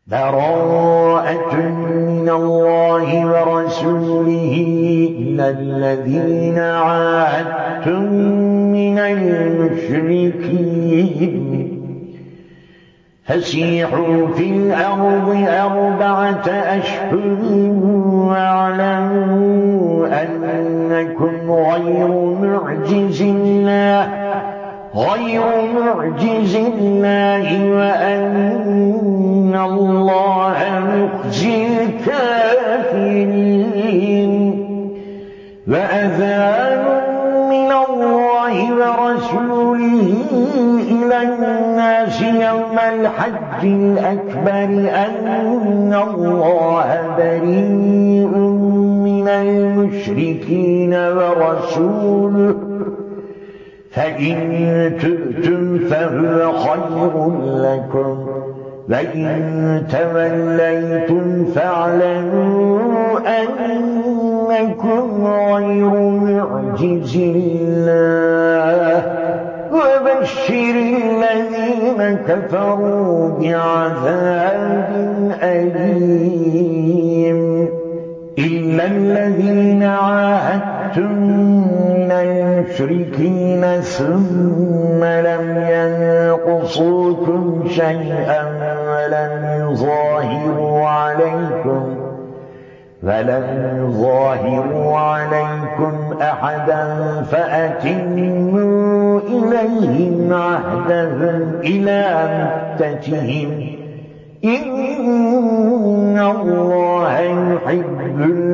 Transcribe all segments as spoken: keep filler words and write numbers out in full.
براءة من الله ورسوله إلى الذين عاهدتم من المشركين فسيحوا في الأرض أربعة أشهر واعلموا أنكم غير معجز الله غير معجز الله وأن الله مخزي الكافرين وأذان من الله ورسوله إلى الناس يوم الحج الأكبر أن الله بريء من المشركين ورسوله فإن تبتم فهو خير لكم وإن توليتم فاعلموا أنكم غير معجز الله وبشر الذين كفروا بعذاب أليم إلا الذين عاهدتم من المشركين ثم لم ينقصوكم شيئا ولم يظاهروا عليكم فلم يظاهروا عليكم أحدا فأتموا إليهم عهدهم إلى مدتهم إن الله يحب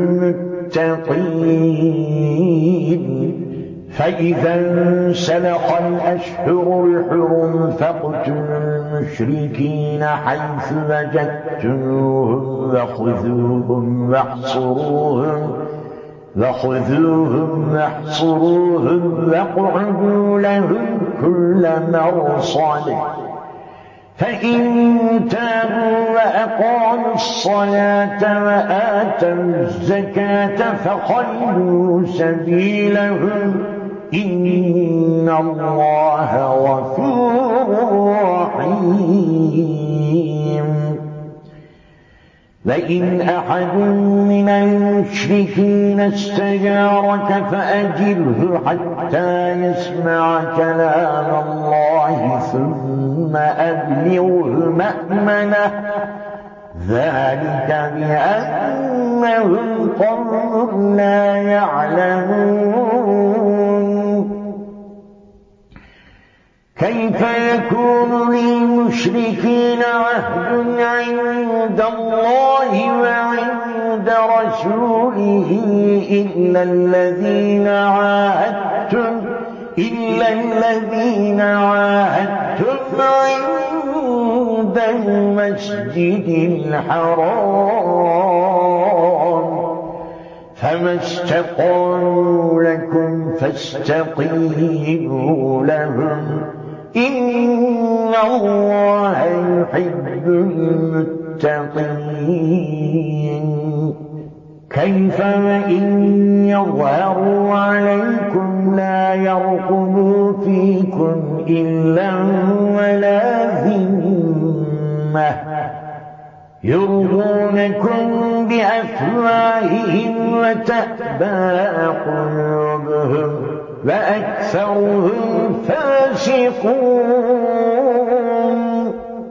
المتقين فإذا انسلخ الأشهر الحرم فاقتلوا المشركين حيث وجدتموهم وخذوهم واحصروهم وخذوهم واحصروهم واقعدوا لهم كل مرصد فإن تابوا وأقاموا الصلاة وآتوا الزكاة فخلوا سبيلهم إن الله غفور رحيم وإن أحد من المشركين استجارك فأجره حتى يسمع كلام الله ثم أبلغه مأمنه ذلك بأنهم قوم لا يعلمون كيف يكون للمشركين عهد عند الله وعند رسوله إلا الذين عاهدتم إلا الذين عاهدتم عند المسجد الحرام فما استقاموا لكم فاستقيموا لهم إن الله يحب المتقين كيف وإن يظهروا عليكم لا يرقبوا فيكم إلا ولا ذمة يرضونكم بأفواههم وتأبى قلوبهم وأكثرهم فاسقون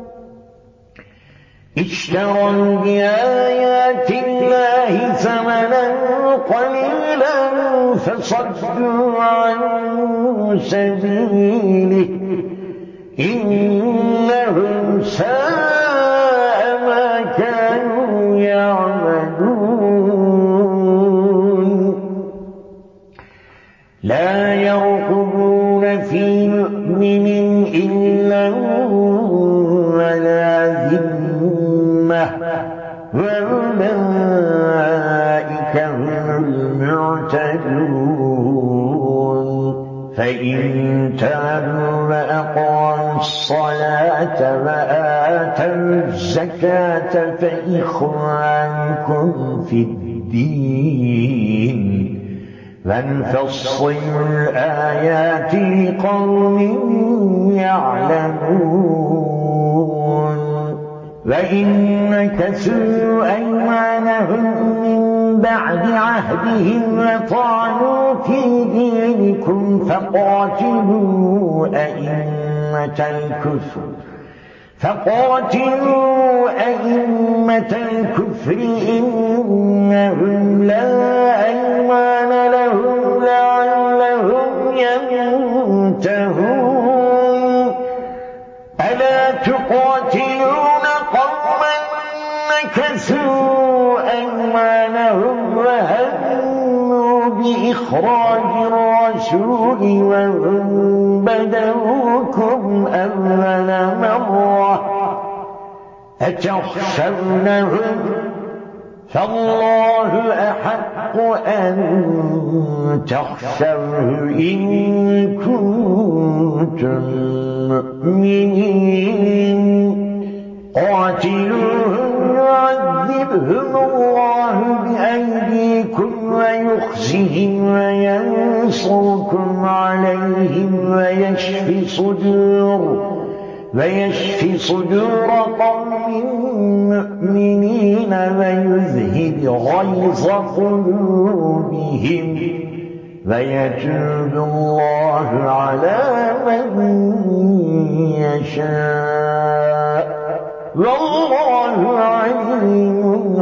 اشتروا بآيات الله ثمنا قليلا فصدوا عن سبيله إنهم ساء ما كانوا يعملون لا يرقبون في مؤمن إلا ولا ذمة وأولئك هم المعتدون فإن تابوا وأقاموا الصلاة وآتوا الزكاة فإخوانكم في الدين ونفصل الآيات لقوم يعلمون وإن نكثوا أيمانهم من بعد عهدهم وطعنوا في دينكم فقاتلوا أئمة الكفر فقاتلوا أئمة الكفر إنهم لا أيمان لهم لعلهم ينتهون ألا تقاتلون قوما نكثوا أيمانهم وهموا بإخراج الرسول وهم بدؤوكم أول مرة أتخشونهم فالله أحق أن تخشوه إن كنتم مؤمنين قاتلوهم يعذبهم الله بأيديكم ويخزهم وينصركم عليهم ويشف صدور ويشف صدور قوم مؤمنين ويذهب غيظ قلوبهم ويتوب الله على من يشاء والله عليم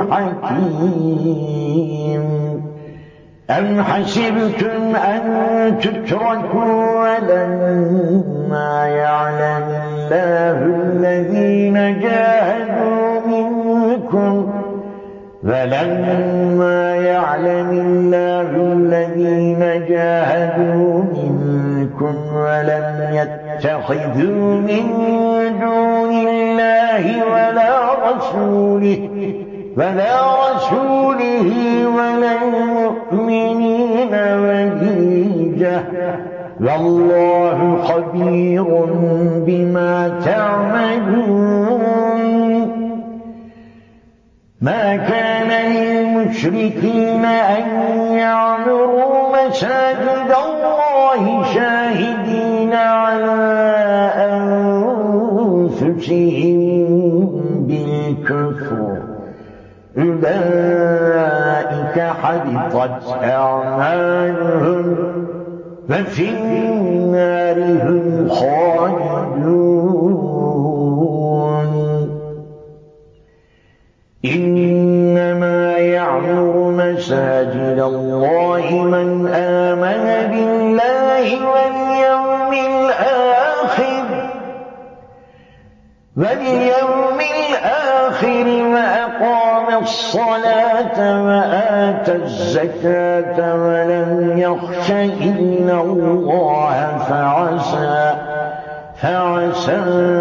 حكيم أم حسبتم أن تتركوا ولما يعلم الله الذين جاهدوا منكم ولما يعلم الله الذين جاهدوا منكم ولم يتخذوا من دون الله ولا رسوله ولا رسوله ولا المؤمنين وليجة والله خبير بما تعملون ما كان للمشركين أن يعمروا مساجد الله شاهدين على أنفسهم بالكفر أولئك حبطت أعمالهم ففي النار هم خالدون إنما يعمر مساجد الله من آمن بالله واليوم الآخر واليوم الآخر وأقام الصلاة وآتى الزكاة ولم يخش إلا الله فعسى فعسى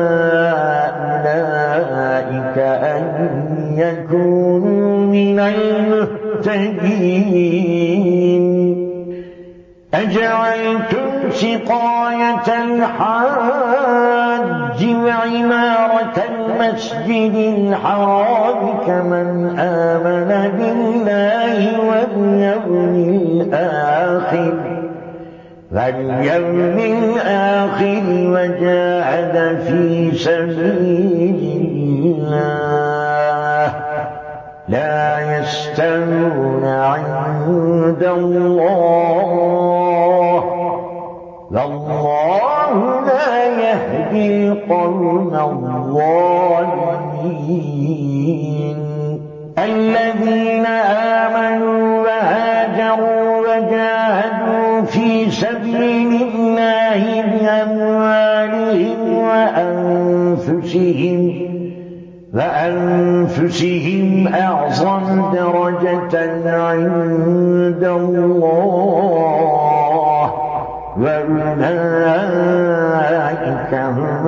أولئك أن يكونوا من المهتدين أجعلتم سقاية الحاج وعمارة المسجد الحرام كمن آمن بالله واليوم الآخر واليوم الآخر وجاهد في سبيل الله لا يستوون عند الله والله لا يهدي القوم الظالمين الذين آمنوا وهاجروا وجاهدوا في سبيل الله بأموالهم وأنفسهم وأنفسهم أعظم درجة عند الله وأولئك هم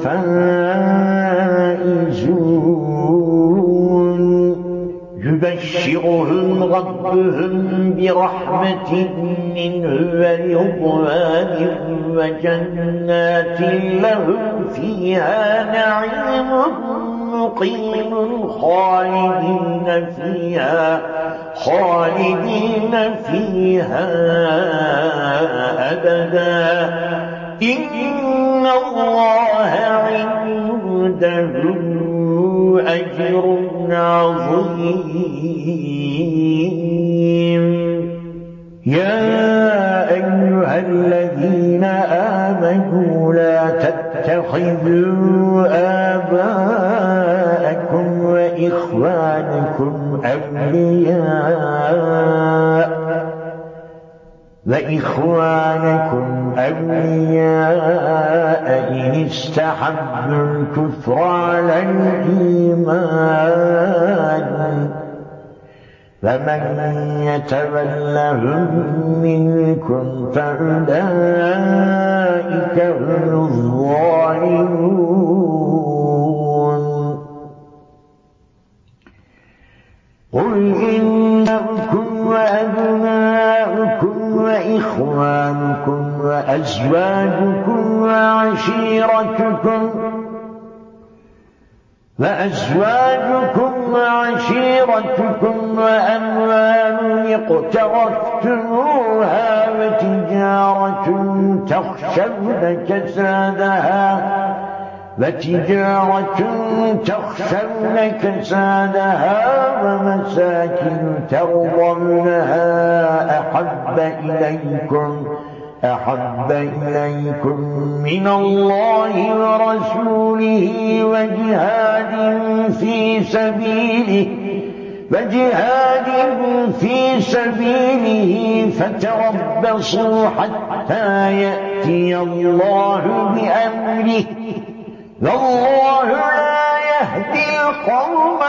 الفائزون يبشرهم ربهم برحمة منه ورضوان وجنات لهم فيها نعيم مقيم خالدين فيها خالدين فيها أبدا إن الله عنده أجر عظيم. يا أيها الذين آمنوا لا تتخذوا آباءكم وإخوانكم أولياء وإخوانكم أولياء إن استحبوا الكفر على الإيمان فمن يتولهم منكم فأولئك هم الظالمون. قل إنكم وأبناؤكم وإخوانكم وأزواجكم وعشيرتكم وأزواجكم وعشيرتكم وأموال اقترفتموها وتجارة تخشون كسادها وتجارة تخشون كسادها ومساكن ترضونها أحب إليكم أحب إليكم من الله ورسوله وجهاد في سبيله وجهاد في سبيله فتربصوا حتى يأتي الله بأمره والله لا يهدي القوم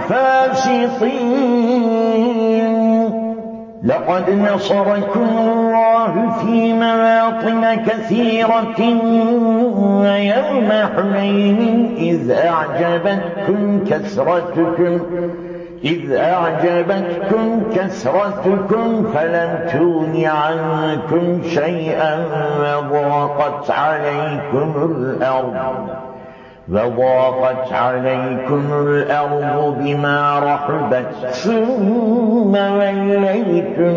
الفاسقين. لقد نصركم الله في مواطن كثيرة ويوم حنين إذ أعجبتكم كثرتكم إذ أعجبتكم كثرتكم فلم تغن عنكم شيئا وضاقت عليكم الأرض وضاقت عليكم الأرض بما رحبت ثم وليتم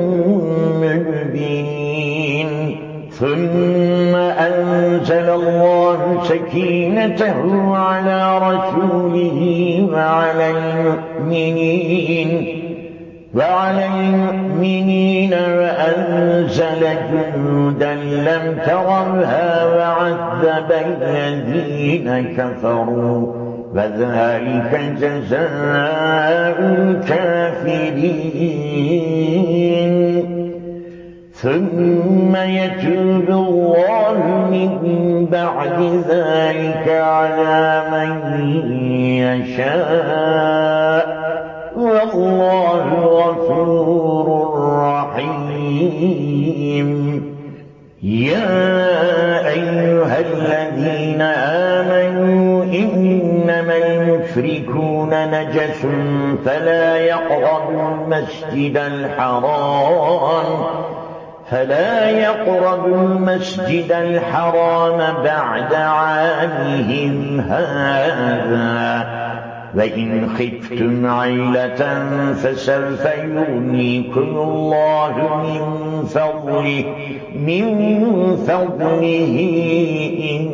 مدبرين ثم أنزل الله سكينته على رسوله وعلى المؤمنين وعلى المؤمنين وأنزل جنودا لم تروها وعذب الذين كفروا وذلك جزاء الكافرين. ثم يتوب الله من بعد ذلك على من يشاء والله غفور رحيم. يا أيها الذين آمنوا إنما المشركون نجس فلا يقربوا المسجد الحرام فلا يقربوا المسجد الحرام بعد عامهم هذا وإن خفتم عيلة فسوف يغنيكم الله من فضله من فضله إن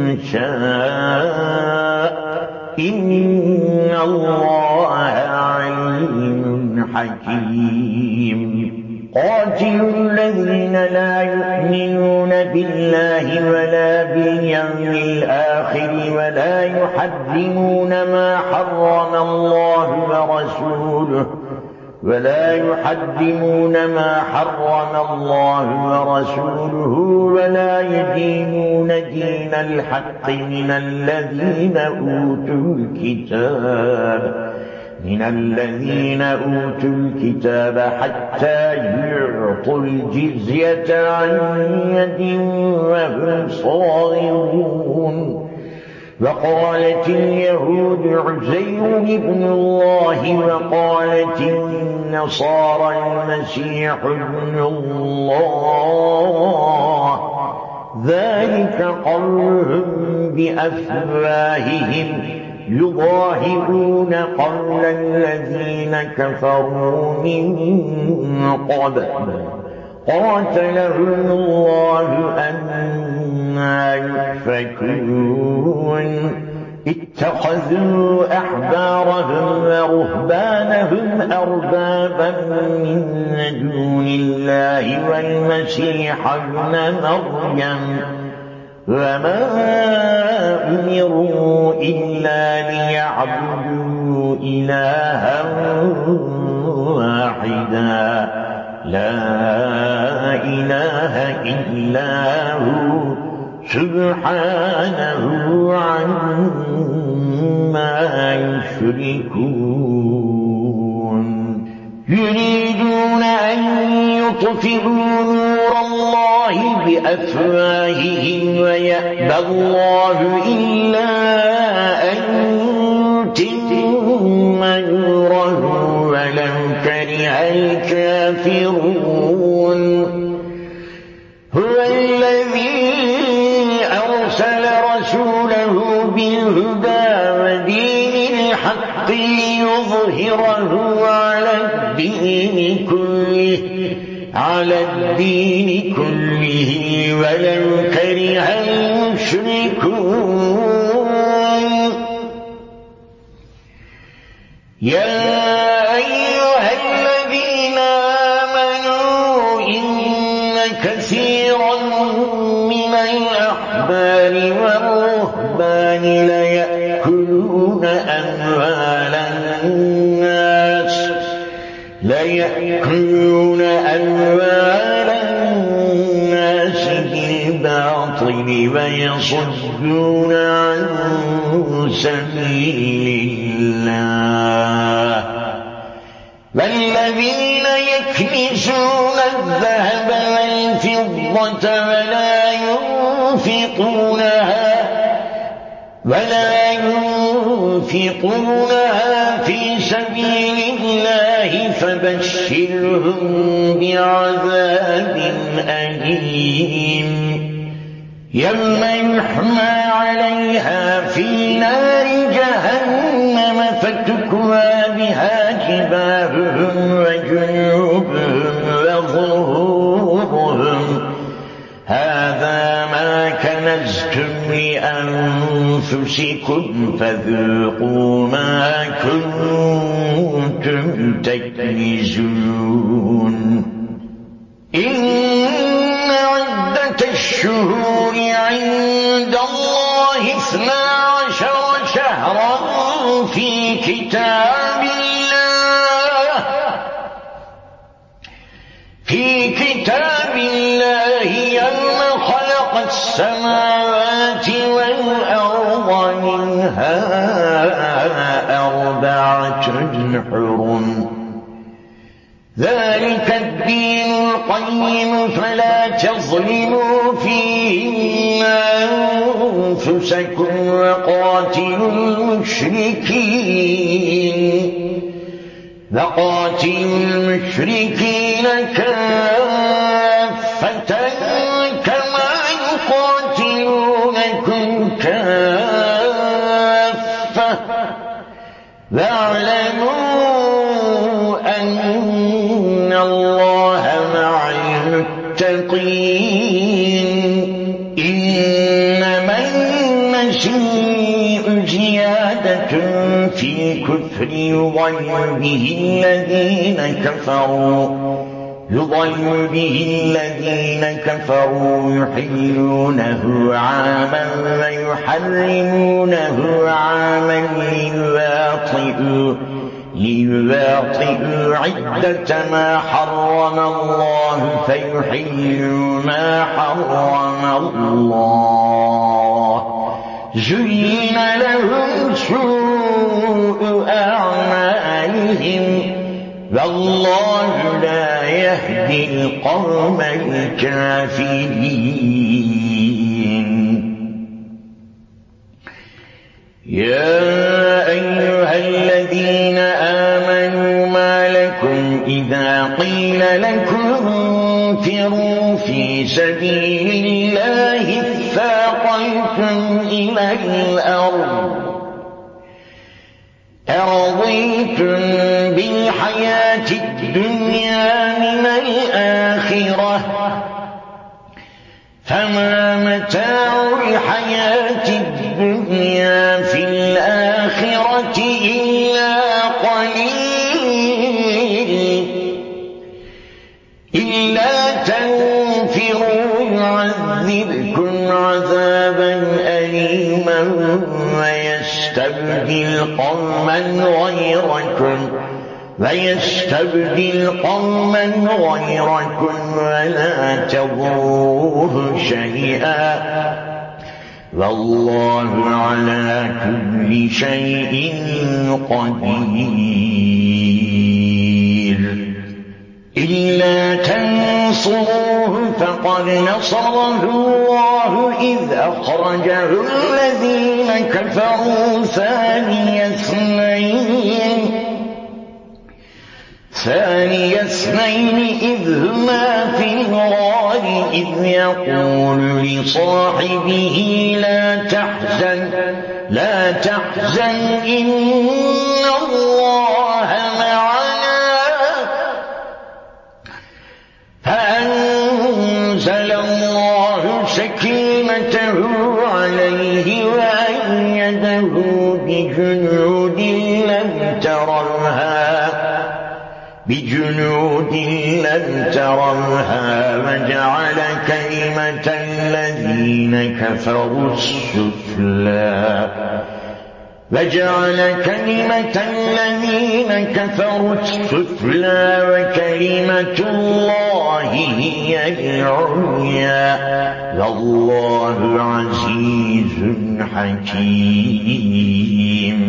شاء إن الله عليم حكيم. قاتلوا الذين لا يؤمنون بالله ولا باليوم الآخر ولا يحرمون ما حرم الله ورسوله ولا يحرمون ما حرم الله ورسوله ولا يدينون دين الحق من الذين أوتوا الكتاب من الذين أوتوا الكتاب حتى يعطوا الجزية عن يد وهم صاغرون. وقالت اليهود عزير ابن الله وقالت النصارى المسيح ابن الله ذلك قولهم بأفواههم يضاهئون قول الذين كفروا من قبل قاتلهم الله أنى يؤفكون. اتخذوا أحبارهم ورهبانهم أربابا من دون الله والمسيح ابن مريم وما أمروا إلا ليعبدوا إلها واحدا لا إله إلا هو سبحانه عما يشركون يريدون أن يطفئوا نور الله بأفواههم ويأبى الله إلا أن يتم نوره ولو كره الكافرون هو الذي أرسل رسوله بالهدى ودين الحق ليظهره على الدين كله على الدين كله ولو كره المشركون يا أيها الذين آمنوا إن كثيرا من الأحبار والرهبان ليأكلون أموال الناس ليأكلون أموال الناس بالباطل ويصدون عن سبيل الله والذين يكنزون الذهب والفضة ولا ينفقونها ولا ينفقونها في سبيل الله فبشرهم بعذاب أليم يوم يحمى عليها في نار جهنم فتكوى بها جباههم وجنوبهم وظهورهم هذا ما كنزتم لأنفسكم فذوقوا ما كنتم تكنزون إن عدة الشهور عند الله اثنا عشر شهرا في كتاب الله في كتاب الله يوم خلق السماوات والأرض منها أربعة حرم ذلك الدين القيم فلا تظلموا فيهن أنفسكم وقاتلوا المشركين وقاتلوا المشركين كافة كما يقاتلونكم كافة واعلموا أن الله مع المتقين إنما المسيء زيادة في الكفر يضل به الذين كفروا يضل به الذين كفروا يحلونه عاما ويحرمونه عاما ليواطئوا ليواطئوا عدة ما حرم الله فيحلوا ما حرم الله زين لهم سوء أعمالهم والله لا يهدي القوم الكافرين يا أيها الذين آمنوا ما لكم إذا قيل لكم انفروا في سبيل الله اثاقلتم إلى الأرض أرضيتم بالحياة الدنيا من الآخرة فما متاع الحياة الدنيا في قليل إلا تنفروا يعذبكم عذابا أليما ويستبدل قوما غيركم ويستبدل قوما غيركم ولا تضروه شيئا والله على كل شيء قدير. إلا تنصروه فقد نصره الله إذ أخرجه الذين كفروا ثاني اثنين ثاني اثنين إذ هما في الغار إذ يقول لصاحبه لا تحزن لا تحزن إن الله معنا فأنزل الله سكينته عليه وأيده بجنود لم تروها بجنود لم تروها وجعل كلمة الذين كفروا السفلى وجعل كلمة الذين كفروا السفلى وكلمة الله هي العليا والله عزيز حكيم.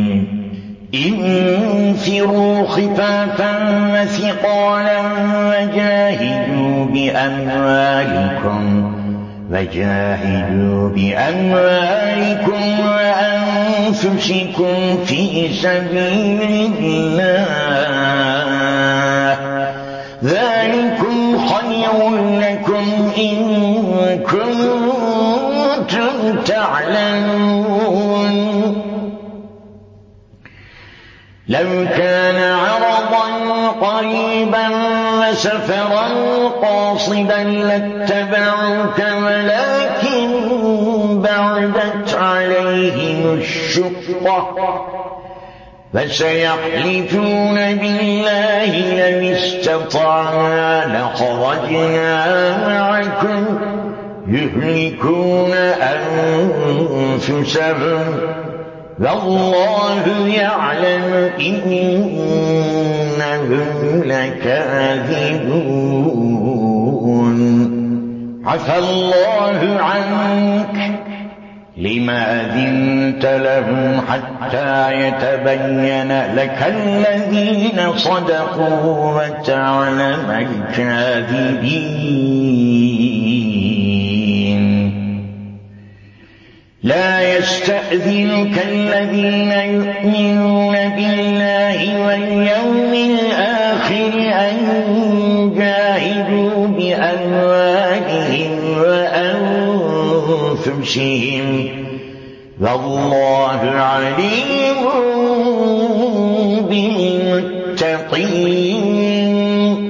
انفروا خفافا وثقالا وجاهدوا بأموالكم وجاهدوا بأموالكم وأنفسكم في سبيل الله ذلكم خير لكم إن كنتم تعلمون. لو كان عرضا قريبا وسفرا قاصدا لاتبعوك ولكن بعدت عليهم الشقة فسيحلفون بالله لو استطعنا لخرجنا معكم يهلكون أنفسهم والله يعلم إنهم لكاذبون. عفى الله عنك لما أذنت لهم حتى يتبين لك الذين صدقوا وتعلم الكاذبين. لا يستأذنك الذين يؤمنون بالله واليوم الآخر أن يجاهدوا بأموالهم وأنفسهم والله عليم بالمتقين.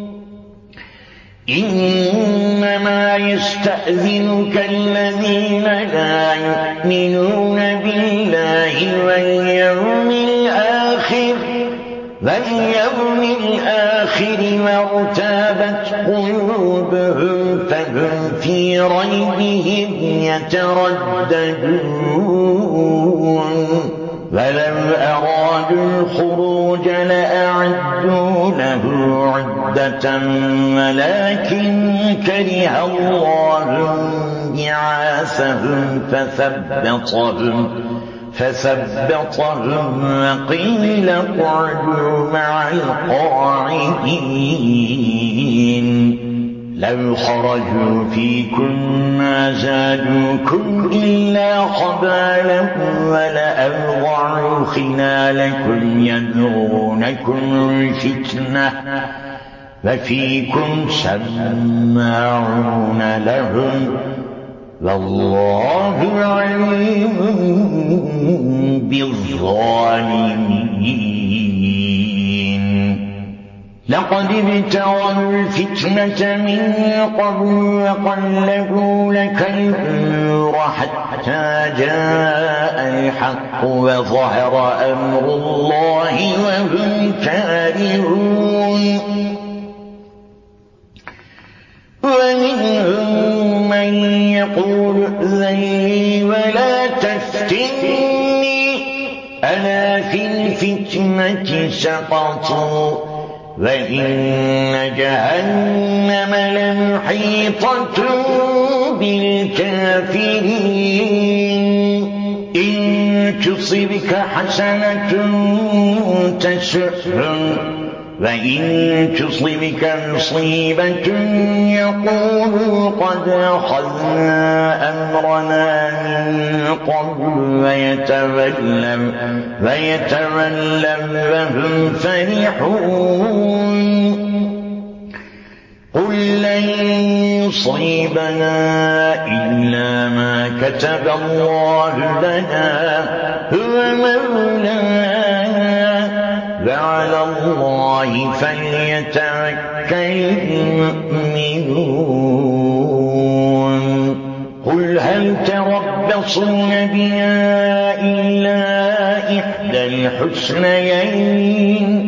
إنما يستأذنك الذين لا يؤمنون بالله واليوم الآخر واليوم الآخر وارتابت قلوبهم فهم في ريبهم يترددون. ولو أرادوا الخروج لأعدوا له عدة ولكن كره الله بعاثهم فثبطهم فثبطهم وقيل اقعدوا مع القاعدين. لو خرجوا فيكم ما زادوكم إلا خبالا ولأوضعوا خلالكم يبغونكم الفتنة وفيكم سماعون لهم والله عليم بالظالمين. لقد ابتغوا الفتنة من قبل وقلبوا لك الأمور حتى جاء الحق وظهر أمر الله وهم كارهون ومنهم من يقول ائذن لي ولا تفتني ألا في الفتنة سقطوا وإن جهنم لمحيطة بالكافرين إن تصبك حسنة تسؤهم وإن تصبك مصيبة يقولوا قد أخذنا أمرنا من قبل ويتولوا ويتولوا وهم فرحون قل لن يصيبنا إلا ما كتب الله لنا هو مولانا وعلى الله فليتوكل المؤمنون قل هل تربصون بنا إلا إحدى الحسنيين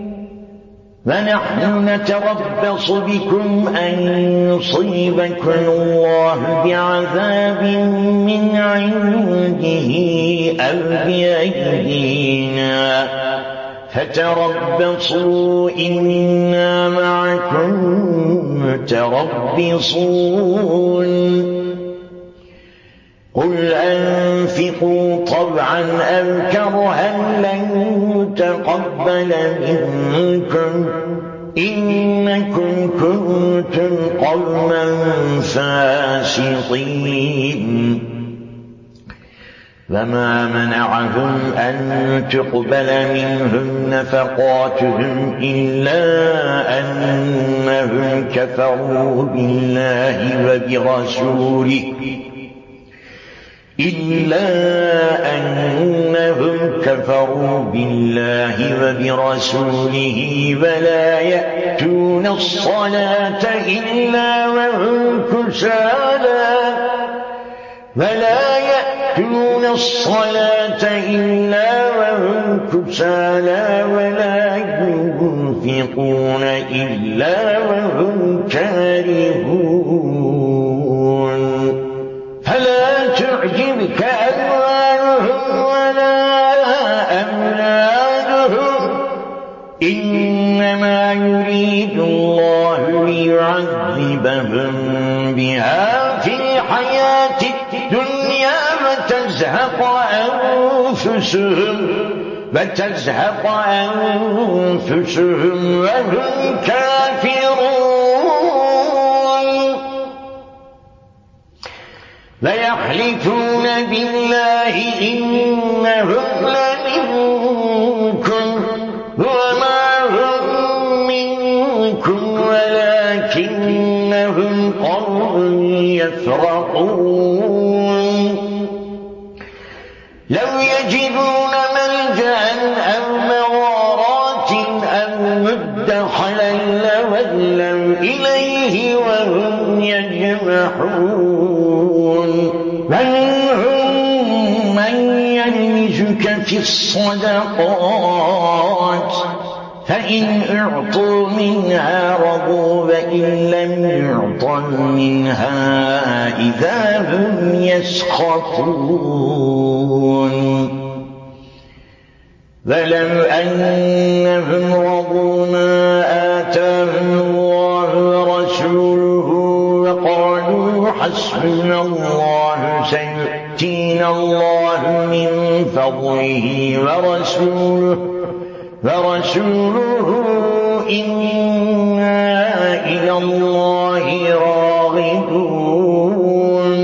ونحن نتربص بكم أن يصيبكم الله بعذاب من عنده أو بأيدينا فتربصوا إنا معكم متربصون قل أنفقوا طوعا أو كرها لن يتقبل منكم إنكم كنتم قوما فاسقين وما منعهم أن تقبل منهم نفقاتهم إلا أنهم كفروا بالله وبرسوله إلا أنهم كفروا بالله وبرسوله ولا يأتون الصلاة إلا وهم كسالى ولا يأتون الصلاة إلا وهم كسالى ولا ينفقون إلا وهم كارهون فلا تعجبك أموالهم ولا أولادهم إنما يريد الله ليعذبهم بها في الحياة الدنيا وتزهق أنفسهم وتزهق أنفسهم وهم كافرون ويحلفون بالله إنهم لمنكم وما هم منكم ولكنهم قوم يفرقون لو يجدون ملجأ أو مغارات أو مدخلا لولوا إليه وهم يجمحون ومنهم من يلمزك في الصدقات فإن أعطوا منها رضوا وإن لم يعطوا منها إذا هم يسخطون ولو أنهم رضوا ما آتاهم الله ورسوله وقالوا حسبنا الله سيؤتينا الله من فضله ورسوله ورسوله إنا إلى الله راغبون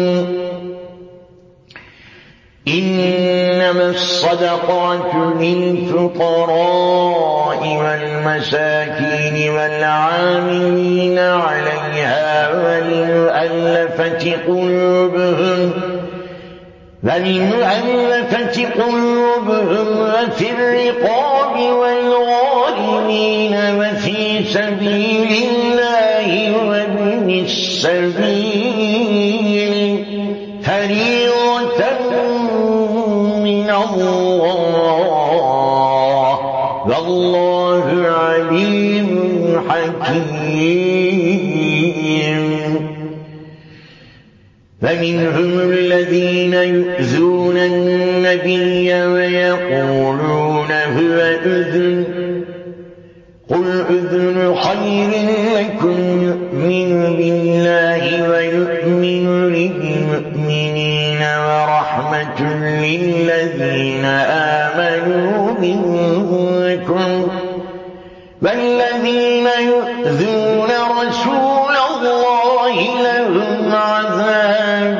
إنما الصدقات للفقراء والمساكين والعاملين عليها والمؤلفة قلوبهم والمؤلفة قلوبهم وفي الرقاب والغارمين وفي والله عليم حكيم. فمنهم الذين يؤذون النبي ويقولون هو أذن قل أذن خير لكم يؤمن بالله ويؤمن للمؤمنين ورحمة للذين آمنوا منكم والذين يؤذون رسول الله لهم عذاب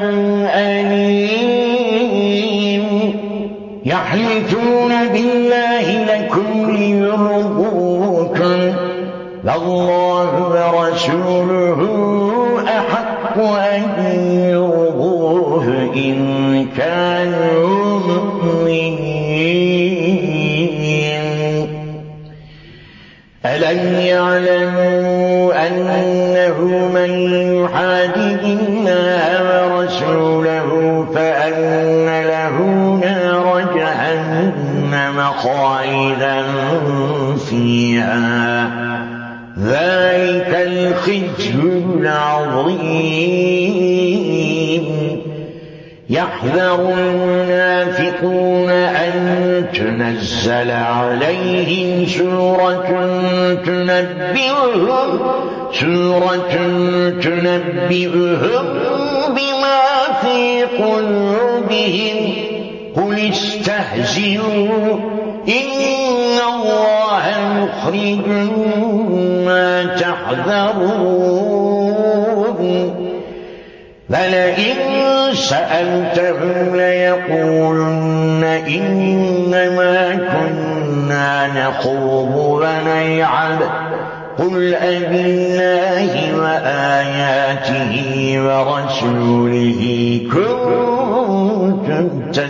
أليم. يحلفون بالله لكم ليرضوكم والله ورسوله أحق أن يرضوه إن كانوا مؤمنين. ألم يعلموا أنه من يحادد الله ورسوله فأن له نار جهنم خالدا فيها ذلك الخزي العظيم. يحذر المنافقون أن تنزل عليهم سورة تنبئهم سورة تنبئهم بما في قلوبهم قل استهزئوا إن الله مخرج ما تحذرون. فلئن سألتهم ليقولن إنما كنا نخوض ونلعب قل أبالله وآياته ورسوله كنتم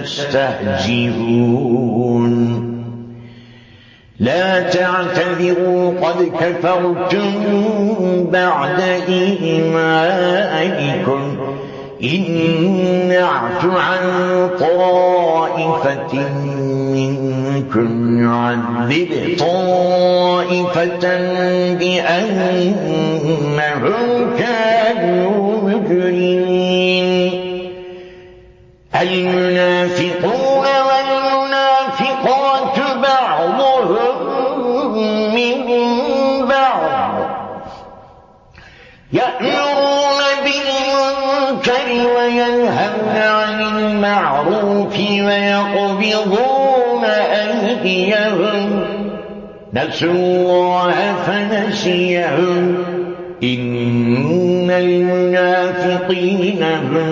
تستهزئون. لا تعتذروا قد كفرتم بعد إيمانكم إن نعف عن طائفة منكم نعذب طائفة بأنهم كانوا مجرمين. المنافقون والمنافقات بعضهم من بعض يأمرون بالمنكر وينهون عن المعروف ويقبضون أيديهم نسوا الله فنسيهم إن المنافقين هم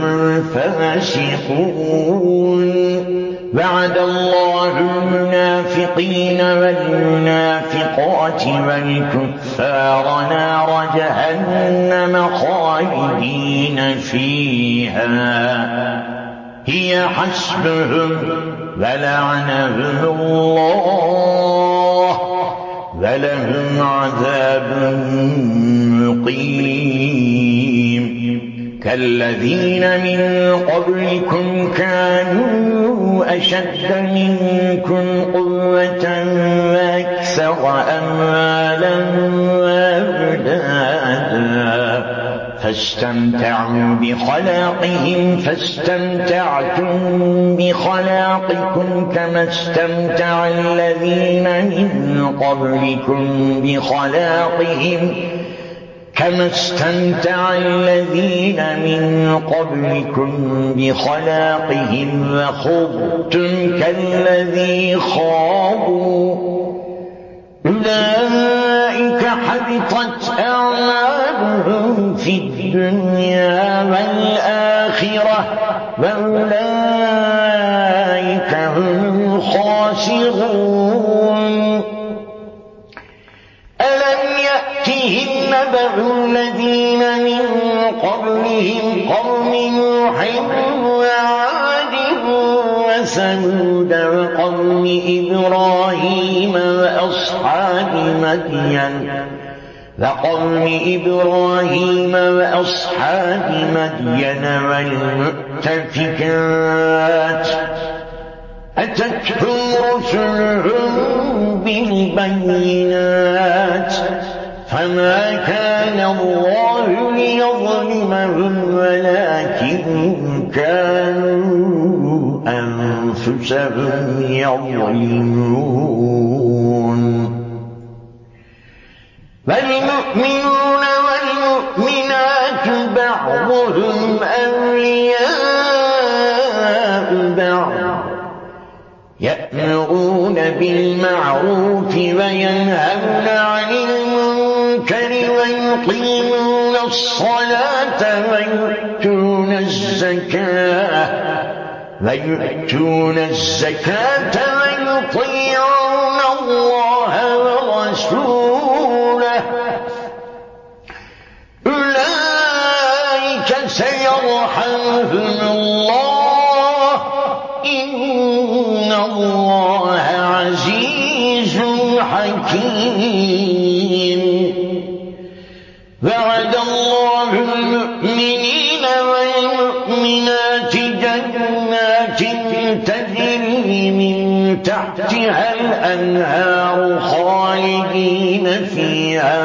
الفاسقون. وعد الله المنافقين والمنافقات والكفار نار جهنم خالدين فيها هي حسبهم ولعنهم الله ولهم عذاب مقيم. كالذين من قبلكم كانوا أشد منكم قوة وأكثر أموالا وأولادا فاستمتعوا بخلاقهم فاستمتعتم بخلاقكم كما استمتع الذين من قبلكم بخلاقهم كما استمتع الذين من قبلكم بخلاقهم وخضتم كالذي خاضوا أولئك حبطت أعمالهم في الدنيا والآخرة وأولئك هم الخاسرون. ألم يأتهم نبأ الذين من قبلهم قوم نوح وعاد وثمود وقوم إبراهيم وأصحاب مدين وقوم إبراهيم وأصحاب مدين والمؤتفكات أتتهم رسلهم بالبينات فما كان الله ليظلمهم ولكن كانوا أنفسهم يظلمون والمؤمنون والمؤمنات بعضهم أولياء بعض يأمرون بالمعروف وينهون عن المنكر ويقيمون الصلاة ويؤتون الزكاة ويؤتون الزكاة ويطيعون الله ورسوله أولئك سيرحمهم الله إن الله عزيز حكيم وعد الله المؤمنين والمؤمنات جنات تجري من تحتها الأنهار خالدين فيها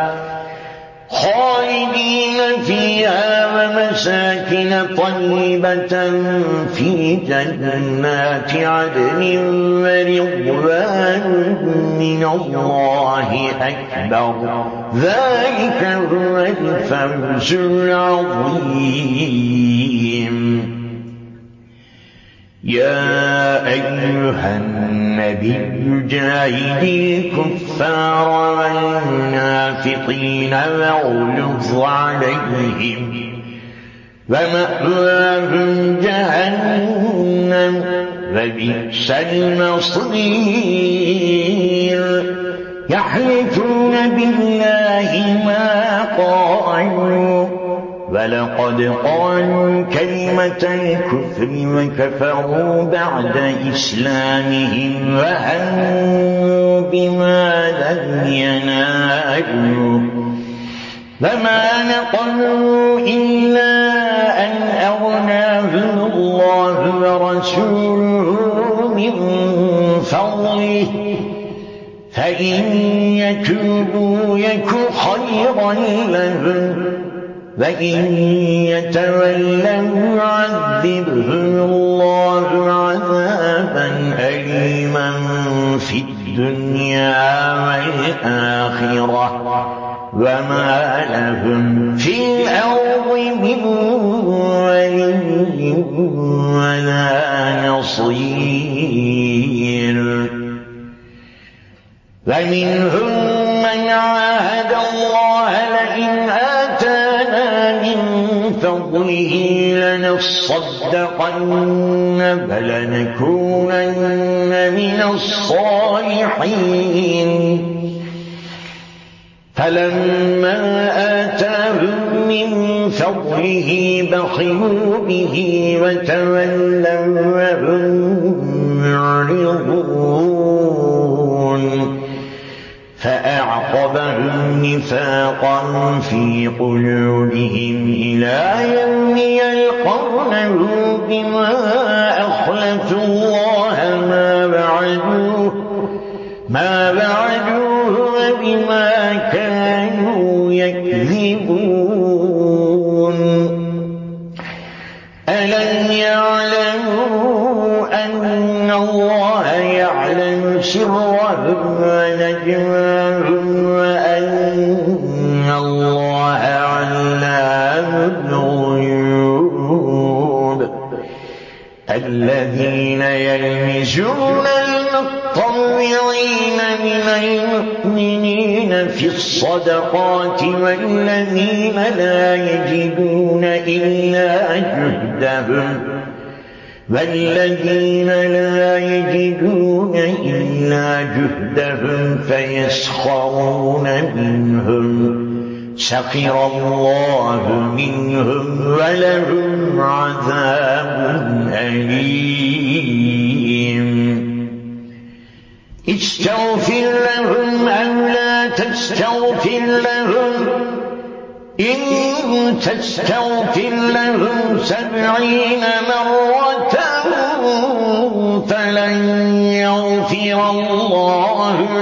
خالدين فيها ومساكن طيبة في جنات عدن ورضوان من الله أكبر ذلك هو الفوز العظيم يا أيها النبي جاهد الكفار والمنافقين واغلظ عليهم ومأواهم جهنم وبئس المصير يحلفون بالله ما قالوا ولقد قالوا كلمة الكفر وكفروا بعد إسلامهم وهموا بما لم ينالوا وما نقموا إلا أن أغناهم الله ورسوله من فضله فإن يتوبوا يك خيرا لهم وإن يتولوا يعذبهم الله عذابا أليما في الدنيا والآخرة وما لهم في الأرض من ولي ولا نصير ومنهم من عاهد الله لئن آتانا من فضله لنصدقن ولنكونن من الصالحين فلما آتاهم من فضله بخلوا به وتولوا وهم معرضون فأعقبهم نفاقا في قلوبهم إلى يوم يلقونه بما أخلفوا الله ما وعدوه ما وعدوه وبما كانوا يكذبون ألم يعلموا أن الله يعلم سرهم ونجواهم وأن الله علام الغيوب الذين يلمزون المطوعين من المؤمنين في الصدقات والذين لا يجدون إلا جهدهم والذين لا يجدون إلا جهدهم فيسخرون منهم سخر الله منهم ولهم عذاب أليم استغفر لهم أو لا تستغفر لهم إن تستغفر لهم سبعين مرة فلن يغفر الله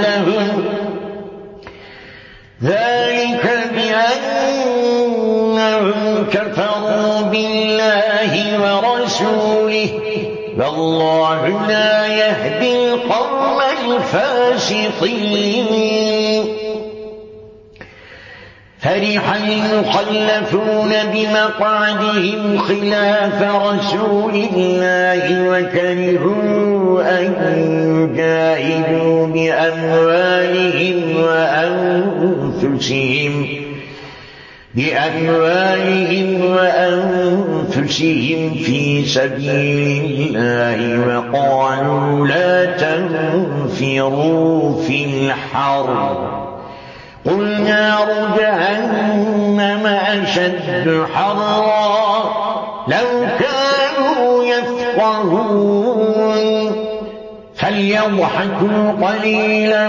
والله لا يهدي القوم الفاسقين. فرح المخلفون بمقعدهم خلاف رسول الله وكرهوا أن يجاهدوا بأموالهم وأنفسهم بأموالهم وأنفسهم في سبيل الله وقالوا لا تنفروا في الحر قل نار جهنم أشد حرا لو كانوا يفقهون فليضحكوا قليلا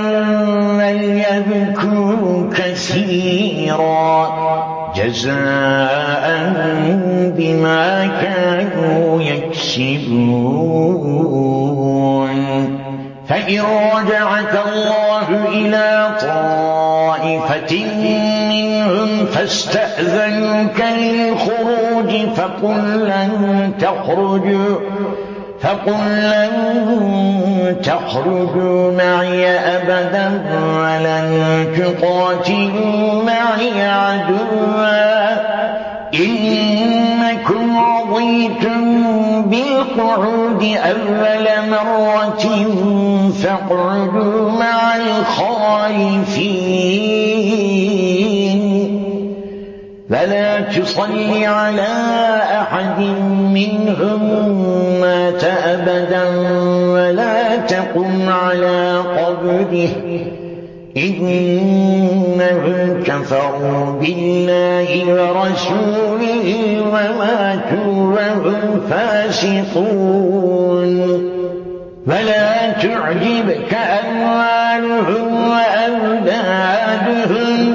وليبكوا كثيرا جزاء بما كانوا يكسبون. فإن رجعك الله إلى طائفة منهم فاستأذنوك للخروج فقل لن تخرجوا فقل لن تخرجوا معي أبدا ولن تقاتلوا معي عدوا إنكم رضيتم بالقعود أول مرة فاقعدوا مع الخالفين فلا تصل على أحد منهم مات أبدا ولا تقم على قبره إنهم كفروا بالله ورسوله وماتوا وهم فاسقون. ولا تعجبك أموالهم وأولادهم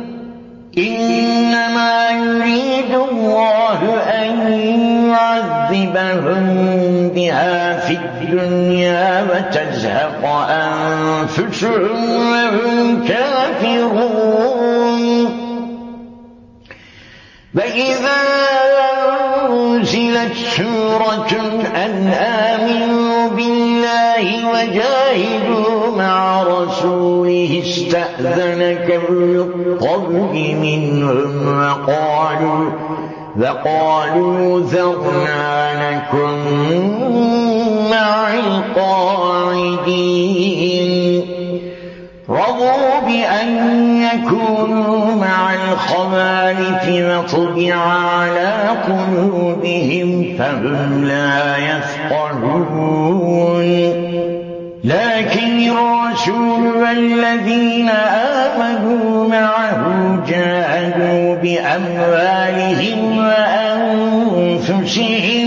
إنما يريد الله أن يعذبهم بها في الدنيا وتزهق أنفسهم وهم كافرون. وإذا أنزلت سورة أن آمنوا بالله وجاهدوا مع رسوله استأذنك أولو الطول منهم وقالوا وقالوا ذرنا نكن مع القاعدين رضوا بأن يكونوا مع الخوالف وطبع على قلوبهم فهم لا يفقهون. لكن الرسول والذين آمنوا معه جاهدوا بأموالهم وأنفسهم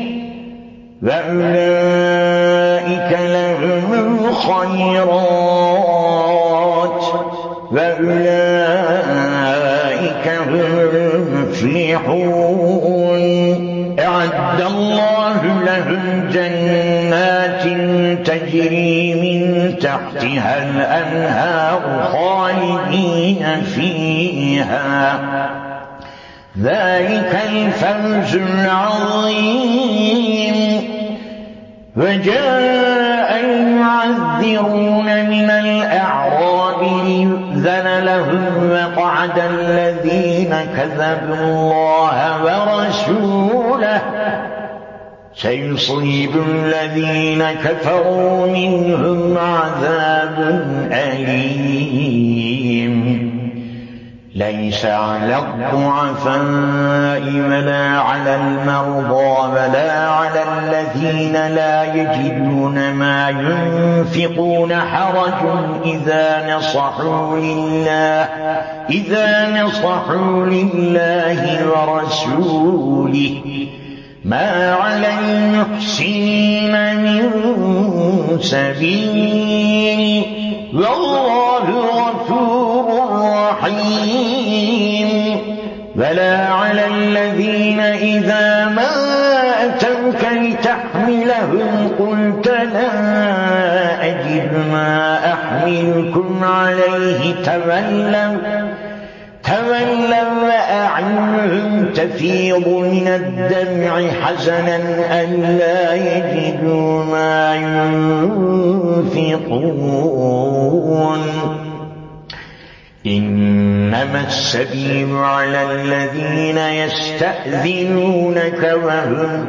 وأولئك لهم الخيرات وأولئك هم المفلحون. أعد الله لهم جنات تجري من تحتها الأنهار خالدين فيها ذلك الفوز العظيم. وجاء المعذرون من الأعراب ليؤذن لهم وقعد الذين كذبوا الله ورسوله سيصيب الذين كفروا منهم عذاب أليم. ليس على الضعفاء ولا على المرضى ولا على الذين لا يجدون ما ينفقون حرج إذا نصحوا لله إذا نصحوا لله ورسوله ما على المحسنين من سبيل والله غفور رحيم. ولا على الذين إذا ما أتوك لتحملهم قلت لا أجد ما أحملكم عليه تولوا تولوا أعينهم تفيض من الدمع حزنا ألا يجدوا ما ينفقون إنما السبيل على الذين يستأذنونك وهم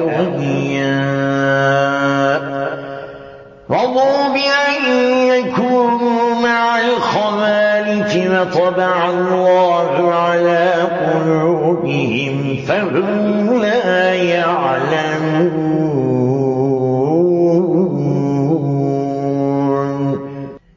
أغنياء رضوا بأن يكونوا مع الخوالف وطبع الله على قلوبهم فهم لا يعلمون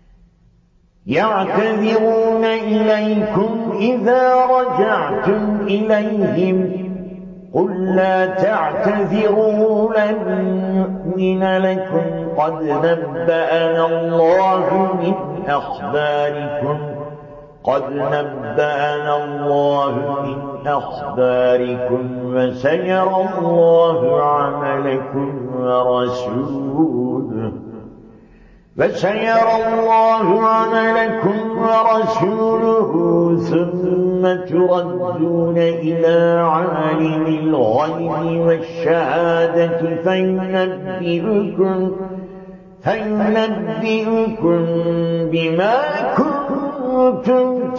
يعتذرون إليكم إذا رجعتم إليهم قل لا تعتذروا لن نؤمن لكم قد نبأنا الله من أخباركم قد نبأنا الله من أخباركم وسيرى الله عملكم ورسوله فسيرى الله عملكم ورسوله ثم تردون إلى عالم الغيب والشهادة فينبئكم فينبئكم بما كنتم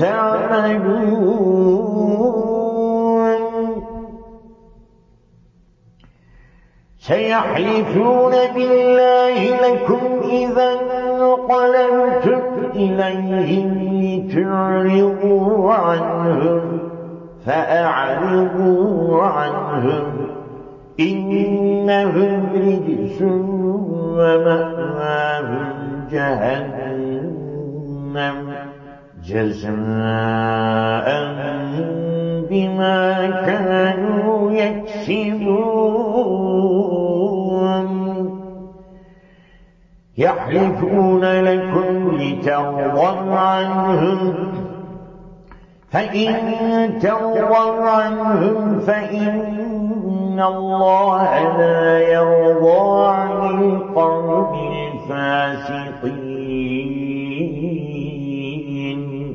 تعملون سيحلفون بالله لكم إذا انقلبتم إليهم لتعرضوا عنهم فأعرضوا عنهم إنهم رجس ومأواهم جهنم جزاء بما كانوا يكسبون يحلفون لكم لترضوا عنهم فإن ترضوا عنهم فإن الله لا يرضى عن القوم الفاسقين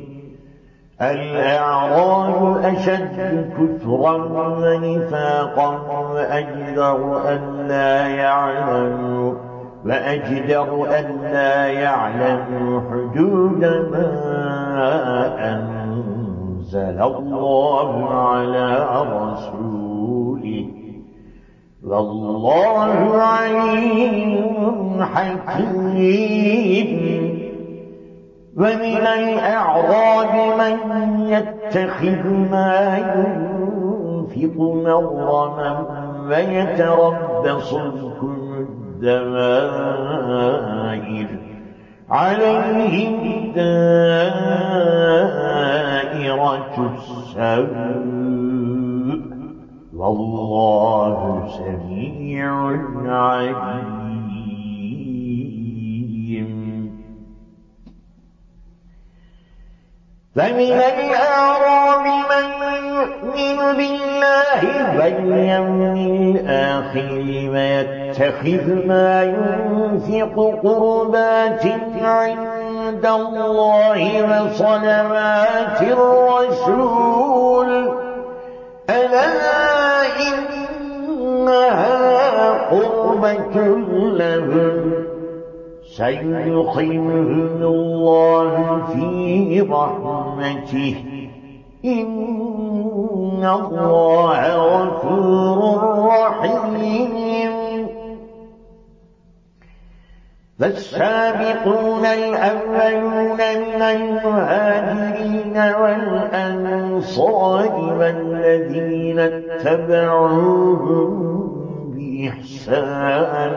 الأعراب أشد كفرا ونفاقا وأجدر أن لا يعلموا وأجدر أن لا يعلموا حدود ما أنزل الله على رسوله والله عليم حكيم ومن الأعراب من يتخذ ما ينفق مغرما ويتربص بكم الدوائر عليهم دائرة السوء والله سميع عليم فمن الأعراب من يؤمن بالله واليوم الآخر ويتخذ ما ينفق قربات عند الله وصلوات الرسول ألا إنها قربة لهم سيدخلهم الله في رحمته إن الله غفور رحيم فالسابقون الأولون من المهاجرين والأنصار والذين اتبعوهم بإحسان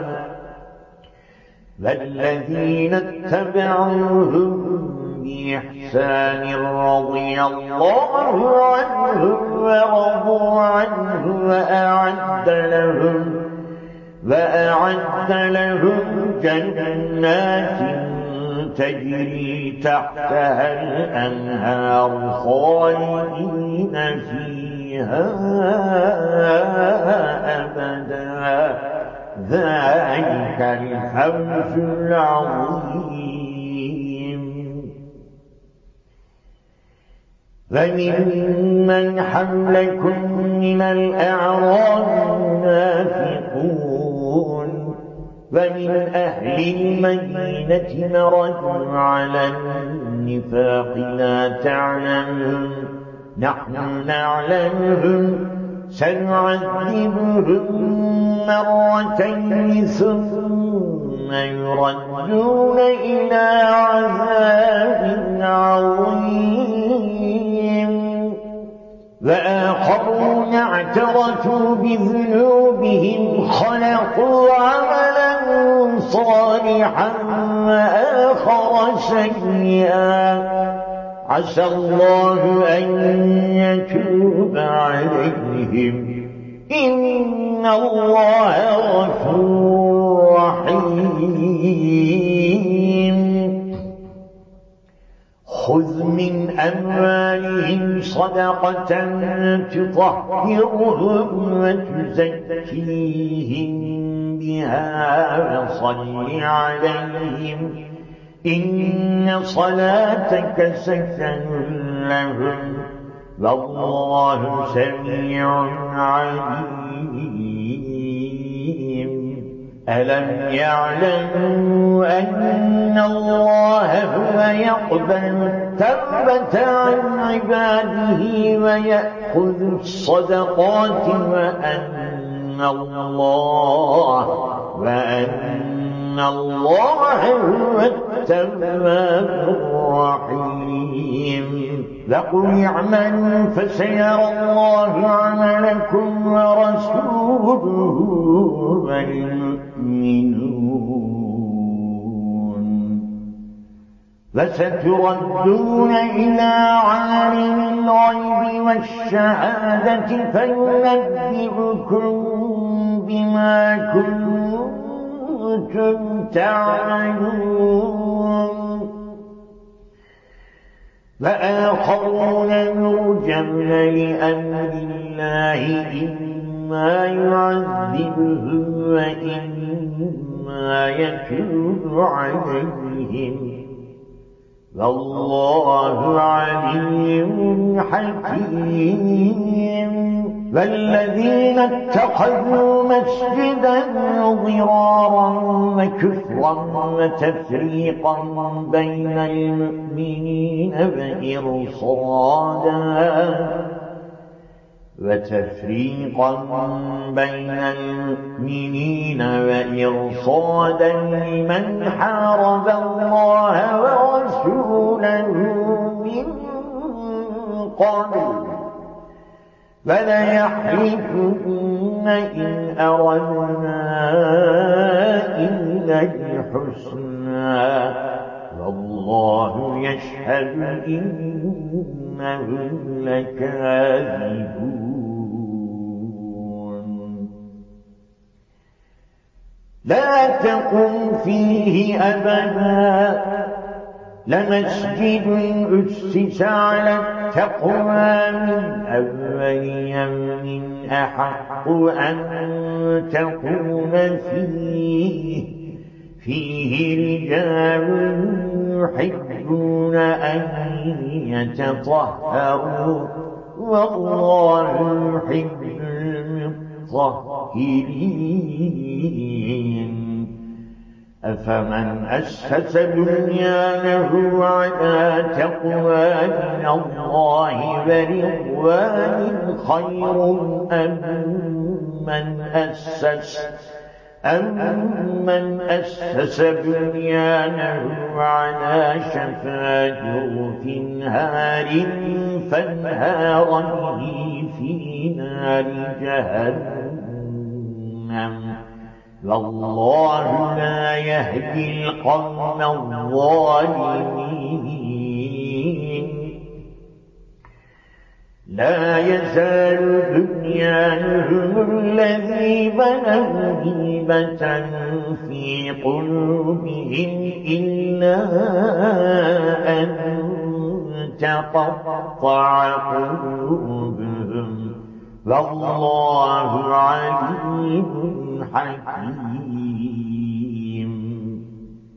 والذين اتبعوهم بإحسان رضي الله عنهم ورضوا عنه وأعد لهم وأعد لهم جنات تجري تحتها الأنهار خالدين فيها أبدا ذلك الفوز العظيم فممن حولكم من الأعراب منافقون ومن أهل المدينة مردوا على النفاق لا تعلمهم نحن نعلمهم سنعذبهم مرتين ثم يردون إلى عذاب عظيم وآخرون اعترفوا بذنوبهم خلقوا عملا صالحا وآخر سيئا عسى الله أن يتوب عليهم إن الله غفور رحيم خذ من أموالهم صدقة تطهرهم وتزكيهم بها وصل عليهم إن صلاتك سكن لهم والله سميع عليم ألم يعلموا أن الله هو يقبل التوبة عن عباده ويأخذ الصدقات وأن الله وأن الله هو التواب الرحيم وقل اعملوا فسيرى الله عملكم ورسوله والمؤمنون وستردون إلى عالم الغيب والشهادة فينبئكم بما كنتم تعملون وآخرون يرجون لأمر الله إما يعذبهم وإما يتوب عليهم والله عليم حكيم والذين اتخذوا مسجدا ضرارا وكفرا وتفريقا بين المؤمنين وإرصادا وتفريقا بين المؤمنين وإرصادا لمن حارب الله ورسوله من قبل فليحلفن إن أردنا إلا الحسنى والله يشهد إنهم لكاذبون لا تقم فيه أبدا لمسجد أسس على التقوى من أول يوم أحق أن تقوم فيه فيه رجال يحبون أن يتطهروا والله يحب المطهرين أفمن أسس بنيانه على تقوى من الله ورضوان خير أم من أسس أمن أسس بنيانه على شفا جرف هار فانهار به في نار جهنم والله لا يهدي القوم الظالمين لا يزال بنيانهم الذي بنوا هيبة في قلوبهم إلا أن تقطع قلوبهم والله عليم حكيم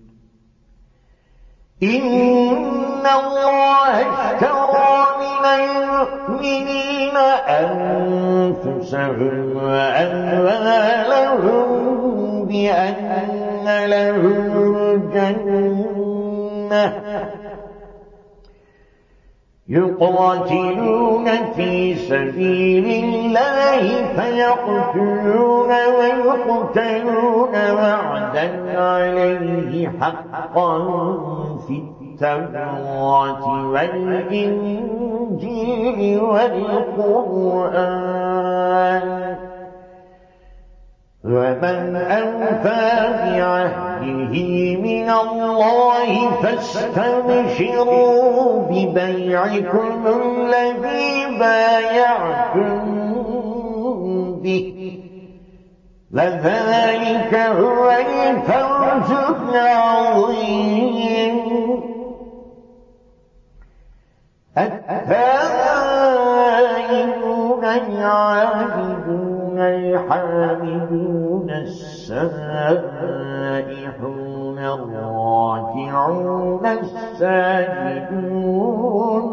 إن الله اشترى من للمؤمنين أنفسهم وأموالهم بأن لهم الجنة يقاتلون في سبيل الله فيقتلون ويقتلون وعدا عليه حقا في التوراة والإنجيل والقرآن ومن أوفى بعهده من الله فاستبشروا ببيعكم الذي بايعتم به وذلك هو الفوز العظيم. التائبون العابدون الحامدون السائحون الراكعون الساجدون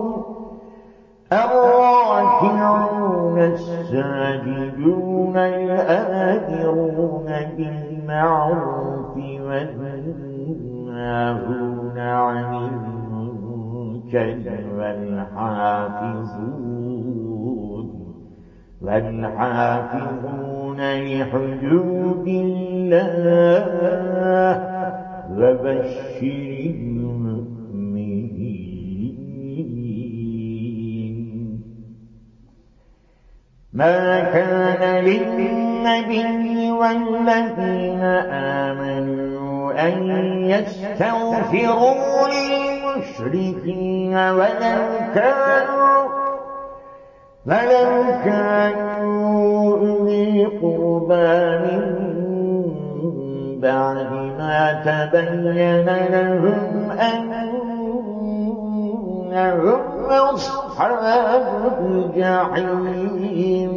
الراكعون الساجدون الآمرون بالمعروف والناهون عن المنكر والحافظون والحافظون لحدود الله وبشر المؤمنين. ما كان للنبي والذين آمنوا أن يستغفروا للمشركين ولو كانوا ولو كانوا أولي قربى من بعد ما تبين لهم أنهم أصحاب الجحيم.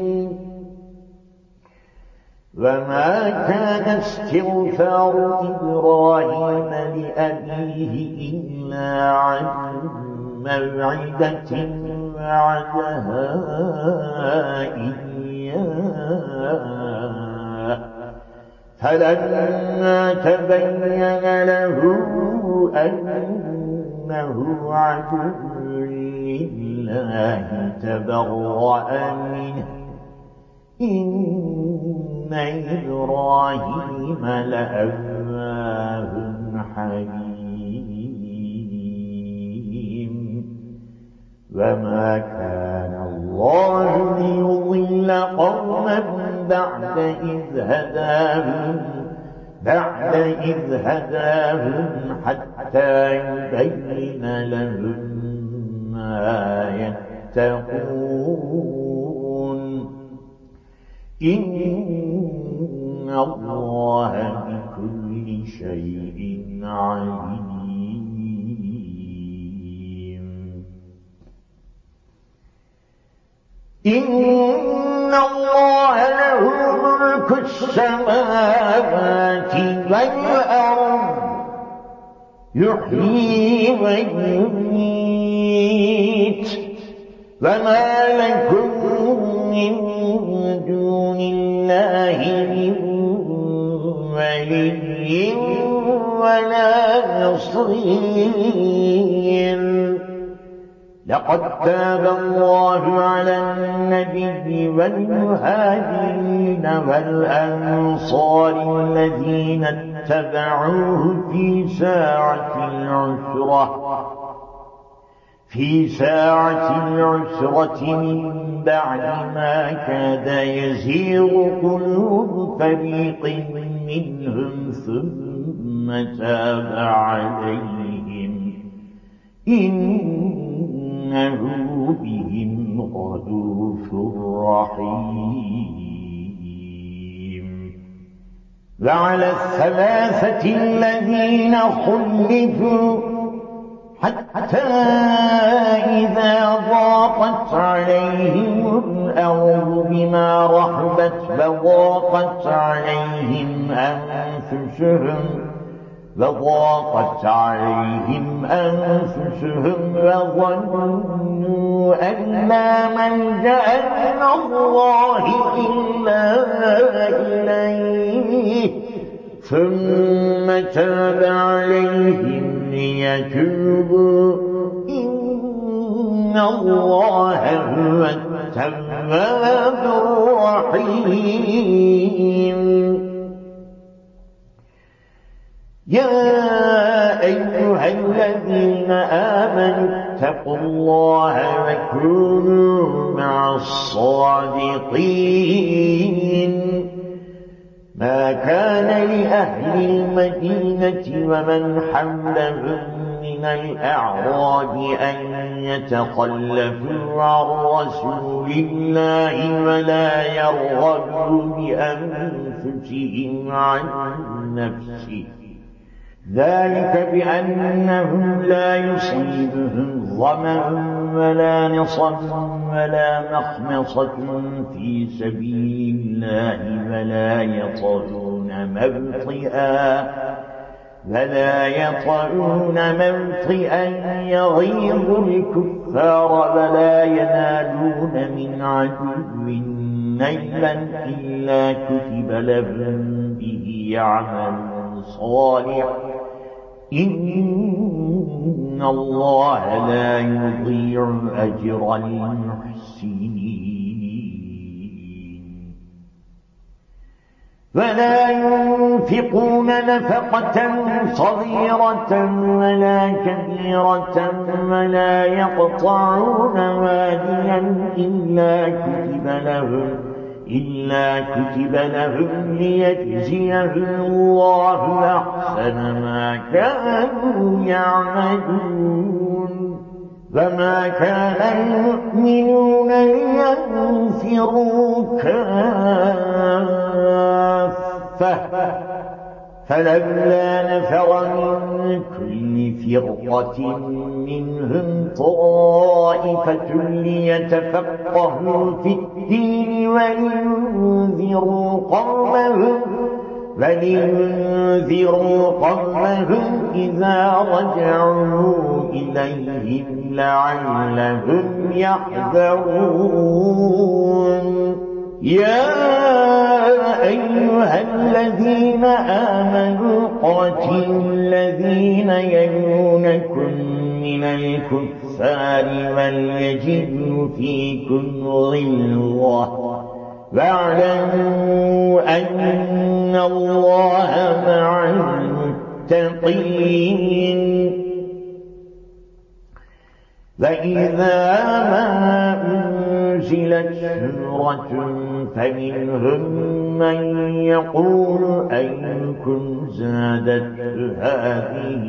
وما كان استغفار إبراهيم لأبيه إلا عن موعدة وعدها إياه فلما تبين له أنه عدو لله تبرأ منه إن إبراهيم لأواه حليم. وما كان الله ليضل قوما بعد إذ هداهم بعد إذ هداهم حتى يبين لهم ما يتقون إن الله بكل شيء عليم. إن الله له ملك السماوات والأرض يحيي ويميت وما لكم من دون الله من ولي ولا نصير. لقد تاب الله على النبي والمهاجرين والأنصار الذين اتبعوه في ساعة العسرة في ساعة العسرة من بعد ما كاد يزيغ قلوب فريق منهم ثم تاب عليهم إنه بهم رءوف رحيم. وعلى الثلاثة الذين خلفوا حتى إذا ضاقت عليهم الأرض بما رحبت وضاقت عليهم أنفسهم وضاقت عليهم أنفسهم وظنوا أن لا ملجأ من الله إلا إليه ثم تاب عليهم ليتوبوا إن الله هو التواب الرحيم. يا أيها الذين آمنوا اتقوا الله وكونوا مع الصادقين. ما كان لأهل المدينة ومن حولهم من الأعراب أن يتخلفوا عن رسول الله ولا يرغبوا بأنفسهم عن نفسه، ذلك بأنهم لا يصيبهم ظمأ ولا نصب ولا مخمصة في سبيل الله ولا يطؤون موطئا ولا يطؤون موطئا يغيظ الكفار ولا ينالون من عدو نيلا إلا كتب لهم به عمل صالح إن الله لا يضيع أجر المحسنين. ولا ينفقون نفقة صغيرة ولا كبيرة ولا يقطعون واديا إلا كتب لهم إلا كتب لهم ليجزيهم الله أحسن ما كانوا يعملون. وما كان المؤمنون لينفروا كافة فلولا نفر من كل فرقة منهم طائفة ليتفقهوا في الدين ولينذروا قومهم ولينذروا قومهم إذا رجعوا إليهم لعلهم يحذرون. يا أيها الذين آمنوا قاتلوا الذين يلونكم من الكفار وليجدوا فيكم غلظة واعلموا أن الله مع المتقين. فإذا ما أنزلت سورة فمنهم من يقول أيكم زادته هذه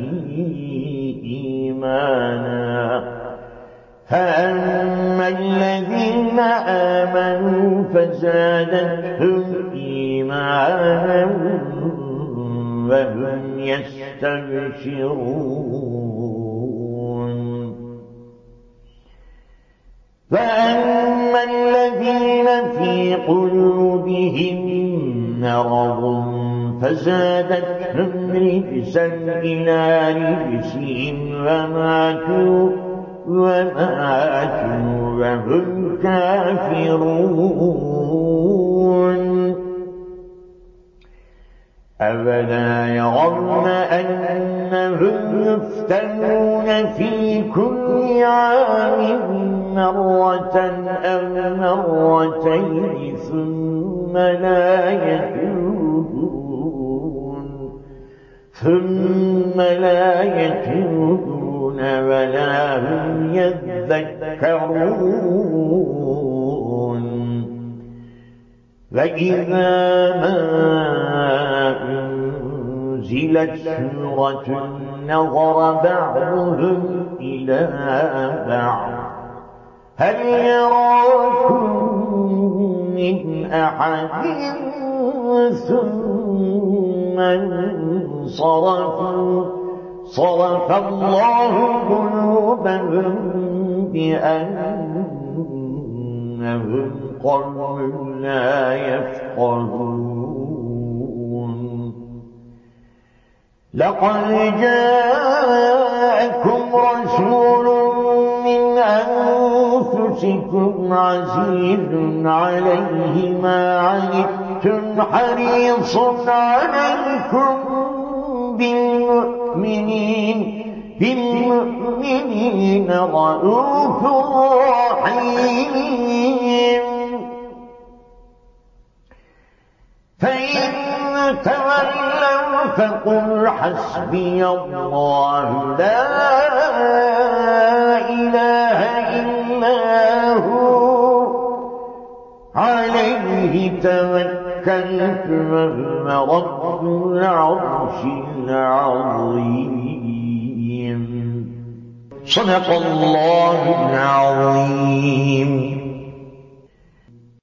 إيمانا فأما الذين آمنوا فزادتهم إيمانا وهم يستبشرون. فأما الذين في قلوبهم مرض فزادتهم رجسا إلى رجسهم وماتوا وماتوا وهم كافرون. أفلا يرون أنهم يفتنون في كل عام مرة أو مرتين ثم لا يتوبون ثم لا يتوبون ولا هم يذكرون. وإذا ما أنزلت سورة نظر بعضهم إلى بعض هل يراكم من أحد ثم انصرفوا صرف الله قلوبهم بأنهم قوم لا يفقهون. لقد جاءكم رسول من أنفسكم عزيز عليه ما عنتم حريص عليكم بالمؤمنين بالمؤمنين رءوف رحيم فإن تولوا فقل حسبي الله لا إله إلا هو عليه توكلت وهو رب العرش العظيم. صدق الله العظيم.